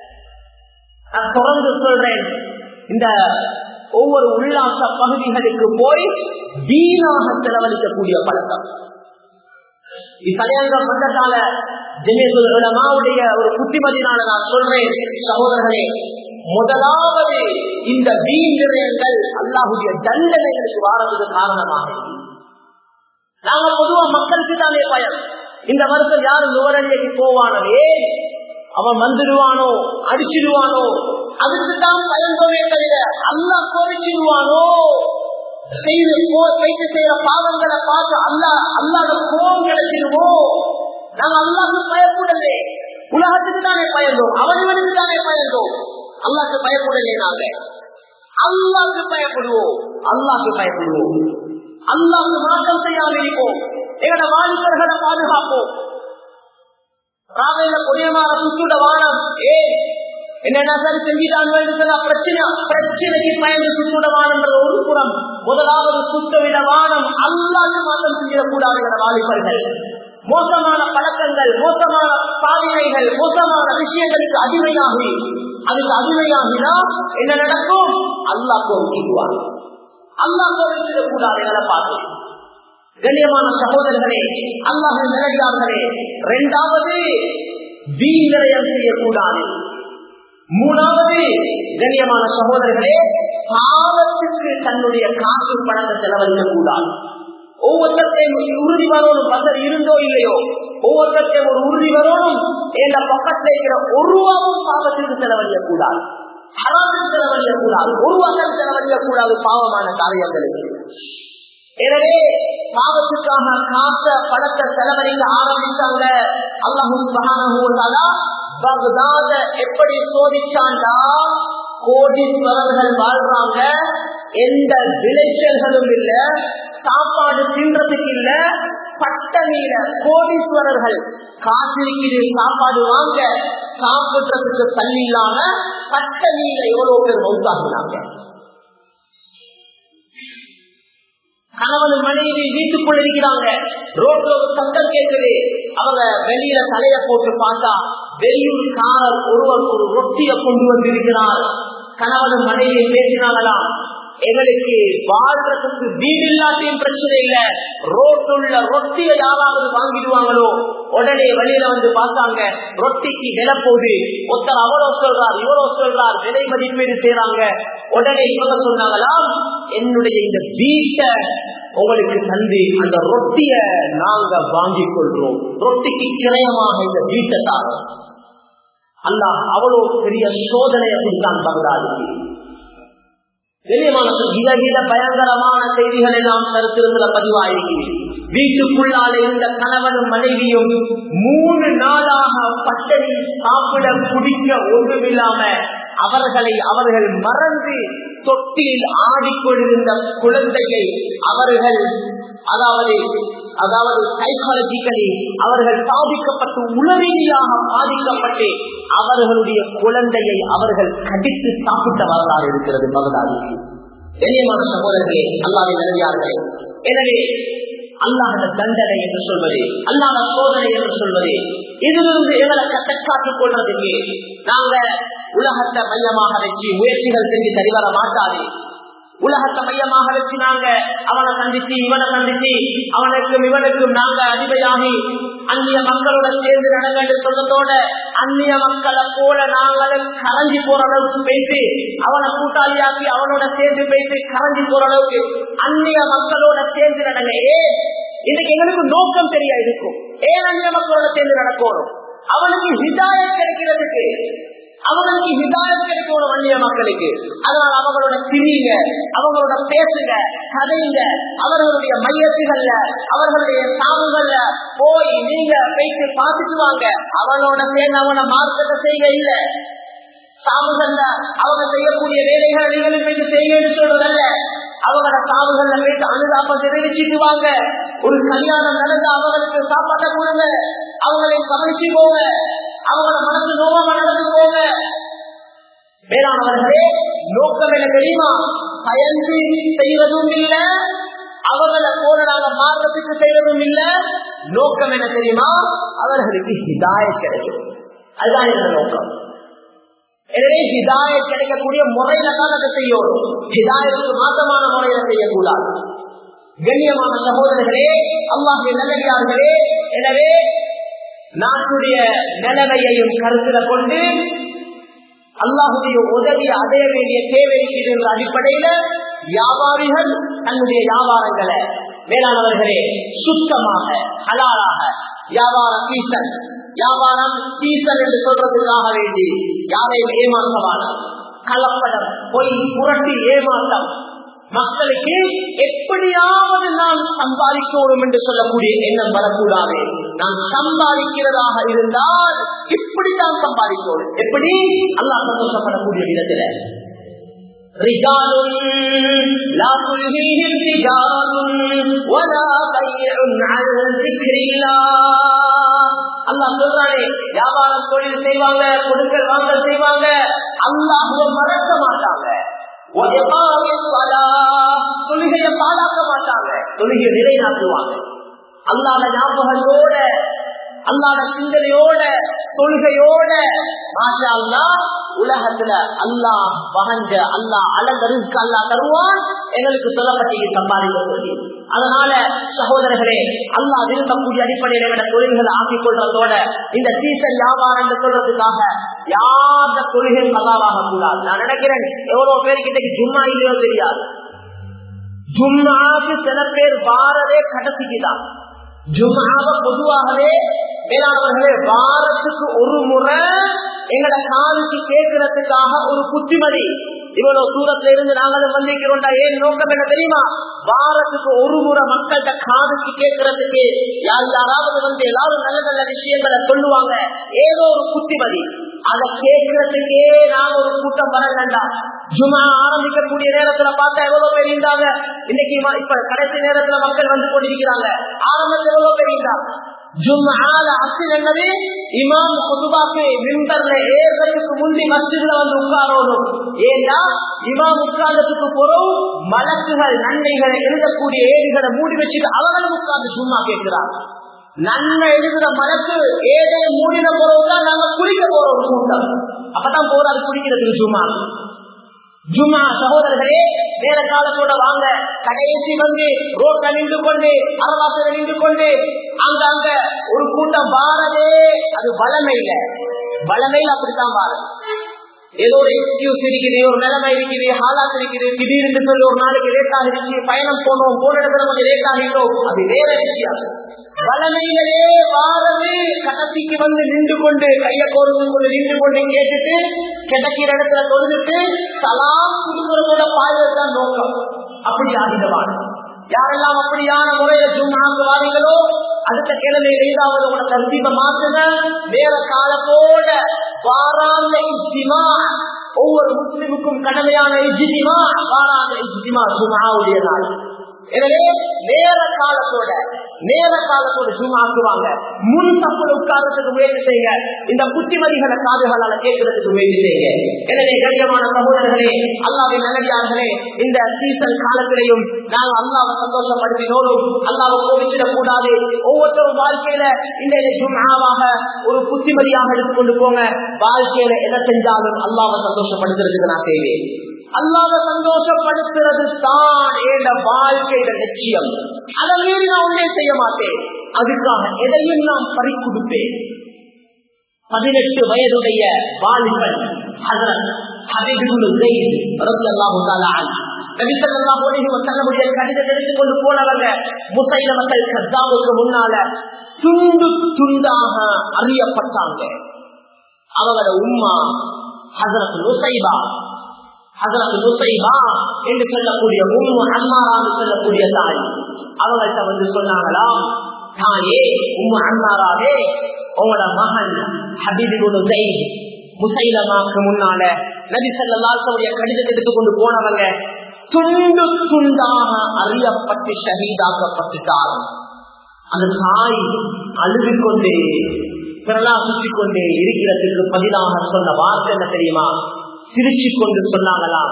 நான் தொடர்ந்து சொல்றேன், இந்த ஒவ்வொரு உல்லாச பகுதிகளுக்கு போய் வீணாக செலவழிக்கக்கூடிய பழக்கம். கல்யாணம் வந்ததால ஜமீயத்துல் உலமாவுடைய ஒரு புத்திமதினால நான் சொல்றேன், சகோதரர்களே, முதலாவது இந்த வீண் விரயங்கள் அல்லாஹ்வுடைய தண்டனைகளுக்கு வாரதுக்கு காரணமாக. நாங்க பொதுவா மக்களுக்கு தானே பயம். இந்த வருஷம் யாரும் நுவரண்டிக்கு போவானே, அவன் வந்துடுவானோ அடிச்சிடுவானோ, அதுக்கு தான் பயந்தோமே தவிர அல்லாஹ் கோரிச்சிடுவானோ, செய்யற பாவங்களை பார்த்து அல்லாத கோபம் கிடைச்சிருவோ. நாங்க அல்லாஹ்க்கு பயப்படலே, உலகத்துக்கு தானே பயந்தோம், அவனுக்கு தானே பயந்தோம். அல்லாஹ்க்கு பயப்படலே, நாங்க அல்லாஹ்க்கு பயப்படுவோம். அல்லாஹ்க்கு பயப்படுவோம். அல்லாஹ்வுக்கு மாற்றம் செய்யாமல் இருப்போம். எங்களோட வாலிபர்களை பாதுகாப்போம். ராவையில கொடியமான சுற்றுட வானம் என்னென்ன சரி செஞ்சிட்டாங்க பிரச்சனைக்கு பயந்து சுற்றுட வானம் ஒரு புறம். முதலாவது சுத்தவிட வானம் அல்லாஹ்வுக்கு மாற்றம் செஞ்சிடக்கூடாது. வாலிபர்கள் மோசமான பழக்கங்கள், மோசமான பாதைகள், மோசமான விஷயங்களுக்கு அதுக்கு அடிமையாகினா என்ன நடக்கும்? அல்லாஹ் கோபிக்குவார். அல்லாஹ் கோபிச்சிடக்கூடாது. எங்களை பார்த்து கண்ணியமான சகோதரர்களே, அல்லாஹ்வின் நல்லடியார்களே, இரண்டாவது வீண்விரயம் செய்யக்கூடாது. மூணாவது கண்ணியமான சகோதரர்களே, பாவத்துக்கு தன்னுடைய காசு பணத்தை செலவழிக்கக்கூடாது. ஒவ்வொருத்தையும் உறுதி வரணும். வசதி இருந்தோ இல்லையோ, ஒவ்வொருத்தையும் ஒரு உறுதி வரணும். என்ற பக்கத்தில் இருக்கிற ஒருவாவும் பாவத்திற்கு செலவழிக்கக்கூடாது, ஹராமுக்கு செலவழிக்கக்கூடாது, ஒருவாக்கள் செலவழிக்கக்கூடாது பாவமான காரியங்களுக்கு. எனவே பாவத்துக்காக காச பணத்தை செலவழிக்க ஆரம்பிச்சாங்க. அல்லாஹ் சுப்ஹானஹு வ தஆலா பக்தாத எப்படி சோதிச்சாண்டா, கோடீஸ்வரர்கள் வாழ்றாங்க, எந்த விளைச்சல்களும் இல்ல, சாப்பாடு தின்றதுக்கு இல்ல, பட்டணியில கோடீஸ்வரர்கள் காசிருக்கிறது, சாப்பாடு வாங்க சாப்பிடுறதுக்கு தள்ளி இல்லாம பட்டணியில எவ்வளவு பேர் மௌத்தாகினாங்க. கணவன் மனைவி வீட்டுக்குள்ள இருக்கிறாங்க, ரோட்ல ஒரு சத்தம் கேட்குது. அவங்க வெளியில தலைய போட்டு பார்த்தா வெளியூர்காரர் ஒருவர் ஒரு ரொட்டியை கொண்டு வந்திருக்கிறார். கணவன் மனைவி பேசினாங்களாம், எங்களுக்கு வாழ்றதுக்கு வீடு இல்லாத்தையும் பிரச்சனை இல்ல, ரோட்டுள்ள ரொட்டியை யாராவது வாங்கிடுவாங்களோ. உடனே வெளியில வந்து பார்த்தாங்க, ரொட்டிக்கு விலை போகுது. ஒருத்தர் அவ்வளோ சொல்றார், இவ்வளோ சொல்றார், விலை மதிப்பீடு செய்யறாங்க. உடனே இவங்க சொன்னாங்களாம், என்னுடைய இந்த வீட்டை உங்களுக்கு தந்து அந்த ரொட்டிய நாங்க வாங்கிக் கொள்றோம், ரொட்டிக்கு கிரயமாக இந்த வீட்டை தாரோம். அல்லாஹ் அவ்வளோ பெரிய சோதனையை கொடுத்தான் பகதாதுக்கு. பயங்கரமான செய்திகள் எல்லாம் கருத்திருந்த பதிவாயிருக்கிறது. வீட்டுக்குள்ளால இருந்த கணவனும் மனைவியும் 3 நாளாக பட்டணி சாப்பிட குடிக்க ஒன்றுமில்லாம அவர்கள் மறந்து தொட்டில் ஆடிக்கொண்டிருந்த குழந்தையை அவர்கள் அதாவது சைக்காலஜிக்கலி அவர்கள் பாதிக்கப்பட்டு உளரீதியாக பாதிக்கப்பட்டு அவர்களுடைய குழந்தையை அவர்கள் கடித்து சாப்பிட்ட வரலாறு இருக்கிறது பகதாதுக்கு. கண்ணியமான சகோதரர்களே, அல்லாஹ்வின் நல்லடியார்களே, எனவே அல்லாஹ்வின் தண்டனை என்று சொல்வது, அல்லாஹ்வின் சோதனை என்று சொல்வது, இதிலிருந்து எங்களை கற்றுக் கொள்றதுக்கு நாங்க உலகத்தை மையமாக வச்சு முயற்சிகள் செஞ்சு சரிவர மாட்டாது. உலகத்தை மையமாக வச்சு நாங்க அவனை சந்திச்சு இவனை சந்திச்சு அவனுக்கும் இவனுக்கும் நாங்க அடிமையாகி அந்நிய மக்களோட சேர்ந்து நடங்க என்று சொல்றதோட அந்நிய மக்களை போல நாங்களும் கரைஞ்சி போற அளவுக்கு போயிட்டு அவனை கூட்டாளியாக்கி அவனோட சேர்ந்து போயிட்டு கரைஞ்சி போற அளவுக்கு அந்நிய மக்களோட சேர்ந்து நடங்க. இன்னைக்கு எங்களுக்கு நோக்கம் தெரியா இருக்கும். ஏன் அந்நிய மக்களோட சேர்ந்து நடக்கணும்? அவனுக்கு ஹிதாயத் கிடைக்கிறதுக்கு, அவங்களுக்கு ஹிதாயத் கிடைக்கணும் அந்நிய மக்களுக்கு. அதனால அவங்களோட திரியுங்க, அவங்களோட பேசுங்க, கதைங்க, அவர்களுடைய மையத்துகள்ல அவர்களுடைய சாவுகள்ல போய் நீங்க போயிட்டு பார்த்துட்டு வாங்க. அவனோட சேர்ந்து அவனை மார்க்கத்தை செய்ய இல்ல, சாவுகள்ல அவங்க செய்யக்கூடிய வேலைகளை நீங்களும் போயிட்டு செய்யுன்னு சொல்றதல்ல. அவங்களோட சாவுகள்ல போயிட்டு அனுதாபம் தெரிவிச்சுட்டு வாங்க. ஒரு கல்யாணம் நடந்து அவங்களுக்கு சாப்பாட்டை கொடுங்க, அவங்களை கவனிச்சு போங்க, அவங்களோட மனசு நோவமா நடந்து போங்க. வேளாணவர்களே, நோக்கம் என்ன தெரியுமா? பயந்து செய்யறதும் இல்ல, அவங்களை போல நாங்க மார்க்கத்துக்கு செய்யறதும் இல்ல. நோக்கம் என்ன தெரியுமா? அவர்களுக்கு ஹிதாயத் கிடைக்கும். அதுதான் என்ன நோக்கம். எனவே ஹிதாயத் கிடைக்கக்கூடிய முறையில தான் அதை செய்யணும். ஹிதாயத்துக்கு மாற்றமான முறையில செய்யக்கூடாது. கண்ணியமான சகோதரர்களே, அல்லாஹ்வின் நல்லடியார்களே, எனவே நாட்டுடைய நிலைமையையும் கருத்துல கொண்டு அல்லாஹுடைய உதவியை அடைய வேண்டிய தேவை என்ற அடிப்படையில வியாபாரிகள் தன்னுடைய வியாபாரங்களை மேலானவர்களே சுத்தமாக ஹலாலாக வியாபாரம் சீசன் என்று சொல்றதுக்காக வேண்டி யாரையும் ஏமாற்றமான கலப்படம், பொய், புரட்டி, ஏமாற்றம், மக்களுக்கு எப்படியாவது நான் சம்பாதிக்கணும் என்று சொல்லக்கூடிய எண்ணம் வரக்கூடாது. நான் சம்பாதிக்கிறதாக இருந்தால் இப்படித்தான் சம்பாதிக்கணும், எப்படி அல்லாஹ் சந்தோஷப்படக்கூடிய விதத்துல. رجال لا تلهيهم تجارة ولا بيع عن ذكر الله. அல்லாஹ் சொல்றானே, வியாபாரம் தொழில் செய்வாங்க, கொடுக்கல் வாங்கல் செய்வாங்க, அல்லாஹ்வை மறக்க மாட்டாங்க. தொழுகையை பாழாக்க மாட்டாங்க, தொழுகையை நிலைநாட்டுவாங்க. அல்லாஹ்வுடைய ஞாபகத்தோட, அல்லாஹ்வுடைய சிந்தனையோட, தொழுகையோட மாஷா அல்லாஹ் உலகத்துல அல்லாஹ் வகஞ்ச, அல்லாஹ் அழகருக்கு அல்லாஹ் தருவான். எங்களுக்கு சொல்லப்பட்டு சம்பாதிக்க சொல்லி, அதனால சகோதரர்களே, அல்லாஹ் விரும்பக்கூடிய அடிப்படையில் எங்களோட தொழில்களை ஆக்கிக் கொள்றதோட இந்த சீசன் வியாபாரம் என்று சொல்றதுக்காக யார தொழில்கள் கதாவாக கூடாது. நான் நினைக்கிறேன் எவ்வளவு பேருக்கிட்ட ஜும்மா இல்லையோ தெரியாது. ஜும்மாவுக்கு சில பேர் வாரதே கடைசிக்குதான். ஜும்மாவை பொதுவாகவே மேலானவர்களே வாரத்துக்கு ஒரு முறை எங்கட காலுக்கு கேட்கறதுக்காக ஒரு புத்திமதி. இவ்வளவு தூரத்துல இருந்து நாங்களும் வந்திருக்கிறோம்டா. ஏன் நோக்கம் என்ன தெரியுமா? வாரத்துக்கு ஒரு முறை மக்கள்கிட்ட காதுக்கு கேட்கறதுக்கு யாராவது வந்து எல்லாரும் நல்ல நல்ல விஷயங்களை சொல்லுவாங்க, ஏதோ ஒரு புத்திமதி. அதை கேட்கறதுக்கே நாங்க ஒரு கூட்டம் வரலண்டா. ஜும்மா ஆரம்பிக்கக்கூடிய நேரத்துல பார்த்தா எவ்வளவு பேர் இருந்தாங்க. இன்னைக்கு இப்ப கடைசி நேரத்துல மக்கள் வந்து கொண்டிருக்கிறாங்க. ஆரம்பத்தில் எவ்வளவு பேர் இருந்தாங்க. ஜும்ஆல அஸ்ல் என்னது? இமாம் குதுபாக்கு மிம்பர்ல ஏறதுக்கு முந்தி மஸ்ஜித்ல வந்து உட்காரணும். ஏன்னா இமாம் உட்கார்ந்ததுக்கு பிறகு மலக்குகள் நன்மைகளை எழுதக்கூடிய ஏடுகளை மூடி வச்சுட்டு அவங்களும் உட்கார்ந்து ஜும்மா கேட்கிறாங்க. நன்மை எழுதுற மலக்கு ஏழை மூடின பிறகுதான் நாங்க குளிக்க போறோம் கூட்டம். அப்பதான் போறாரு குடிக்கிறதுக்கு ஜும்மா. ஜும்மா சகோதரர்களே வேற காலத்தோட வாங்க. கடைசி வந்து ரோட்ல நின்று கொண்டு, அரவாசல நின்று கொண்டு அங்க ஒரு கூட்டம் வாரதே அது வளமையில. வளமையில அப்படித்தான் வாரம். ஏதோ ஒரு எக்ஸ்கியூஸ் இருக்குது, ஒரு நிலைமை இருக்குது, ஹாலாத் இருக்குது, திடீர்னு சொல்லி ஒரு நாளைக்கு லேட் ஆகிடுச்சு, பயணம் போனோம், போன இடத்துல கொஞ்சம் லேட் ஆகிட்டோம், அது வேற விஷயம். வளமையிலே வாரது கடைசிக்கு வந்து நின்று கொண்டு கைய கோர்ந்து கொண்டு நின்று கொண்டு கேட்டுட்டு கிடைக்கிற இடத்துல தொழுதுட்டு சலாம் கொடுக்கிறதோட பாதுகாத்தான் நோக்கம். அப்படி ஆகிடுவாங்க. யாரெல்லாம் அப்படியான முறையில ஜும்ஆக்கு வாரீங்களோ அடுத்த கிழமை ஏதாவது உங்களோட தர்த்தீபை மாற்றுங்க. வேற காலத்தோட வாராந்த இஜ்திமா, ஒவ்வொரு முஸ்லிமுக்கும் கடமையான இஜ்திமா, வாராந்த இஜ்திமா ஜும்ஆவுடைய நாள். எனவே நேர காலத்தோட ஜும்ஆக்குவாங்க. முன் தப்புல உட்கார்றதுக்கு முயற்சி செய்யுங்க. இந்த புத்திமதிகளை காதுகளால கேட்கறதுக்கு முயற்சி செய்யுங்க. எனவே கண்ணியமான சகோதரர்களே, அல்லாஹ்வின் நல்லடியார்களே, இந்த சீசன் காலத்திலையும் நாங்கள் அல்லாஹ்வை சந்தோஷப்படுத்தினோடும் அல்லாஹ்வை கோபிச்சிடக் கூடாது. ஒவ்வொருத்தரும் வாழ்க்கையில இந்த ஜும்ஆவாக ஒரு புத்திமதியாக எடுத்துக்கொண்டு போங்க. வாழ்க்கையில எதை செஞ்சாலும் அல்லாஹ்வை சந்தோஷப்படுத்துறதுக்கு நான் செய்வேன். அல்லாஹ்வை சந்தோஷப்படுத்துறது தான் என்ற வாழ்க்கையில லட்சியம். அதை மீறி நான் ஒன்றே செய்ய மாட்டேன். அதுக்காக எதையும் நான் பறி கொடுப்பேன். 18 வயதுடைய வாலிபன் ஹஜ்ரத் ஹபீப் இப்னு ஸைத் ரலியல்லாஹு தஆலா அன்ஹு நபி ஸல்லல்லாஹு அலைஹி வஸல்லம் கடிதத்தை எடுத்துக் கொண்டு போனவங்க முஸைலமத்துல் கஸ்ஸாபுக்கு முன்னால துண்டு துண்டாக அறியப்பட்டாங்க. அவங்களோட உம்மா ஹஜ்ரத் நுசைபா என்று சொல்லக்கூடிய உம்மு அம்மாரா சொல்லக்கூடிய தாய் அவங்கள்ட்ட வந்து சொன்னாங்களாம், தாயே உம்மு அம்மாராவே, உங்களோட மகன் ஹபீப் இப்னு ஸைத் முஸைலமாக்கு முன்னால நபி ஸல்லல்லாஹு அலைஹி வஸல்லம் கடிதத்தை எடுத்துக் கொண்டு போனவங்க துண்டு துண்டாக அறியப்பட்டு ஷஹீதாக்கப்பட்டுட்டார். அந்த தாய் அழுது கொண்டே பிரலாசித்துக் கொண்டே இருக்கிறதுக்கு பதிலாக சொன்ன வார்த்தை என்ன தெரியுமா? சிரிச்சு கொண்டு சொன்னாங்களாம்,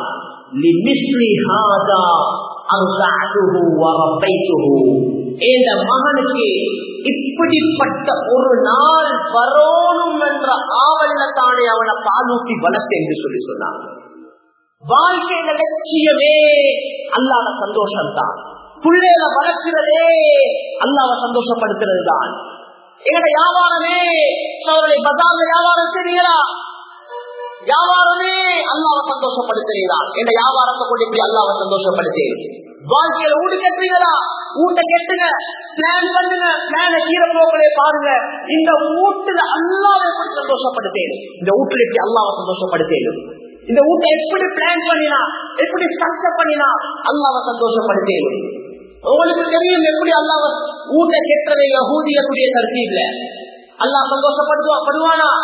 இந்த மகனுக்கு இப்படிப்பட்ட ஒரு நாள் வரணும் என்ற ஆவல்ல தானே அவனை பாலூட்டி வளர்த்து என்று சொல்லி சொன்னாங்க. வாழ்க்கையில லட்சியமே அல்லாஹ்வை சந்தோஷம் தான். பிள்ளைகளை வளர்க்கிறதே அல்லாஹ்வை சந்தோஷப்படுத்துறது தான். எங்கட வியாபாரமே பஜார்ல வியாபாரம் செய்வீங்களா? வியாபாரமே அல்லாஹ்வை சந்தோஷப்படுத்துகிறான். என்ற வியாபாரத்தை கொண்டு இப்படி அல்லாஹ்வை சந்தோஷப்படுத்து. வாழ்க்கையில வீடு கட்டுறீங்களா? வீட்டை கெட்டுங்க, பிளான் பண்ணுங்க, பிளான கீரை போக்களே பாருங்க. இந்த வீட்டுல அல்லாஹ்வை எப்படி சந்தோஷப்படுத்தேன், இந்த வீட்டுல எப்படி அல்லாஹ்வை சந்தோஷப்படுத்தேன், இந்த வீட்டை எப்படி பிளான் பண்ணினா, எப்படி ஸ்ட்ரக்சர் பண்ணினா அல்லாஹ்வை சந்தோஷப்படுத்தேன். உங்களுக்கு தெரியும் எப்படி அல்லாஹ்வை வீட்டை கெட்டுறதை யஹூதியத்துடைய தர்த்தீப்ல அல்லாஹ் சந்தோஷப்படுவானா?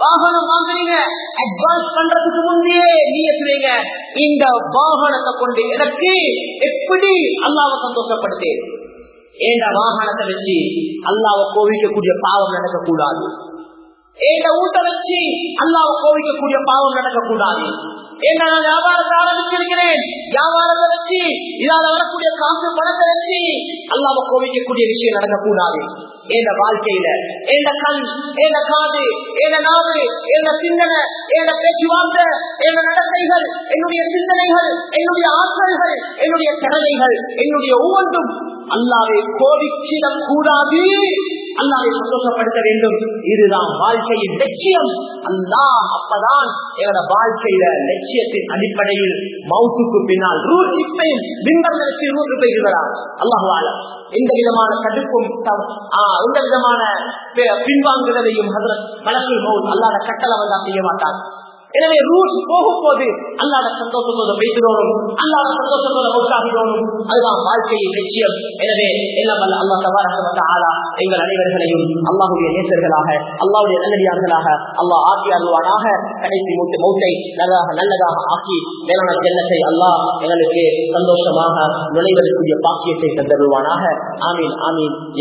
வாகனம் வாங்குறீங்க, அட்வான்ஸ் பண்றதுக்கு முந்தையே நீங்க சொல்றீங்க, இந்த வாகனத்தை கொண்டு எனக்கு எப்படி அல்லாஹ்வை சந்தோஷப்படுத்து. ஏண்ட வாகனத்தை வச்சு அல்லாஹ்வை கோவிக்கக்கூடிய பாவம் நடக்கக்கூடாது. ஏண்ட ஊட்ட வச்சு அல்லாஹ்வை கோவிக்கக்கூடிய பாவம் நடக்கக்கூடாது. ஏன்னா நான் வியாபாரத்தை ஆரம்பிச்சிருக்கிறேன், வியாபாரத்தை வச்சு இதால வரக்கூடிய காசு பணத்தை வச்சு அல்லாஹ்வை கோவிக்கக்கூடிய விஷயம் நடக்கக்கூடாது. என்ற வாழ்க்கையில என்ற கண், என்ற காது, என்ற நாவு, என்ற சிந்தனை, என்ற பேச்சுவார்த்தை, என்ற நடத்தைகள், என்னுடைய சிந்தனைகள், என்னுடைய ஆற்றல்கள், என்னுடைய திறமைகள், என்னுடைய ஒவ்வொன்றும் அல்லாஹ்வை கோபிச்சிடக் கூடாது, அல்லாஹ்வை சந்தோஷப்படுத்த வேண்டும். இதுதான் வாழ்க்கையின் லட்சியம். அல்லாஹ் அப்பதான் எங்களோட வாழ்க்கையில லட்சியத்தின் அடிப்படையில் மௌத்துக்கு பின்னால் ரூல் இப்பையும் பிம்பங்களுக்கு ரூல் பெறுகிறார். அல்லாஹ் எந்த விதமான தடுப்பும் எந்த விதமான பின்வாங்குதலையும் மலர்கள் மௌத் அல்லாத கட்டளை வந்தா செய்ய மாட்டார். எனவே ரூல் போகும் போது அல்லாத சந்தோஷத்தோடு பேசுகிறோம், அல்லாத சந்தோஷத்தோட மௌத்தாகிறோம். அதுதான் வாழ்க்கையின் லட்சியம். எனவே எல்லாம் அல்லாஹ் தபாரக வ தஆலா எங்கள் அனைவர்களையும் அல்லாஹ்வுடைய நேசர்களாக, அல்லாஹ்வுடைய நல்லடியார்களாக அல்லாஹ் ஆக்கி அருள்வானாக. கடைசி மௌத்தை நல்லதாக ஆக்கி மேலான ஜன்னத்தை அல்லாஹ் எங்களுக்கு சந்தோஷமாக நுழைவதற்குரிய பாக்கியத்தை தந்தருள்வானாக. ஆமீன் ஆமீன்.